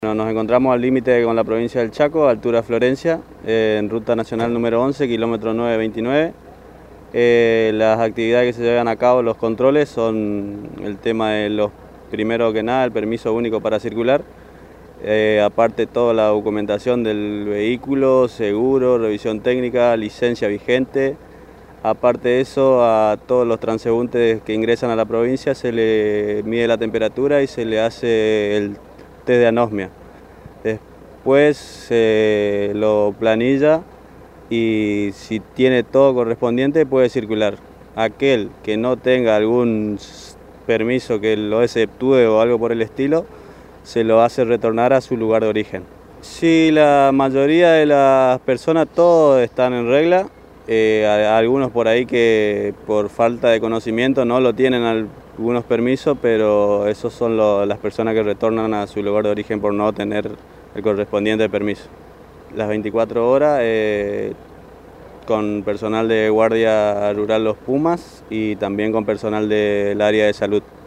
Nos encontramos al límite con la provincia del Chaco, altura Florencia, en ruta nacional número 11, kilómetro 929. Las actividades que se llevan a cabo, los controles, son el tema de primero que nada, el permiso único para circular. Aparte toda la documentación del vehículo, seguro, revisión técnica, licencia vigente. Aparte de eso, a todos los transeúntes que ingresan a la provincia se le mide la temperatura y se le hace el test de anosmia. Después se lo planilla y si tiene todo correspondiente puede circular. Aquel que no tenga algún permiso que lo exceptúe o algo por el estilo, se lo hace retornar a su lugar de origen. Sí, la mayoría de las personas todos están en regla. Algunos por ahí que por falta de conocimiento no lo tienen algunos permisos, pero esos son las personas que retornan a su lugar de origen por no tener el correspondiente permiso. Las 24 horas con personal de Guardia Rural Los Pumas y también con personal del área de salud.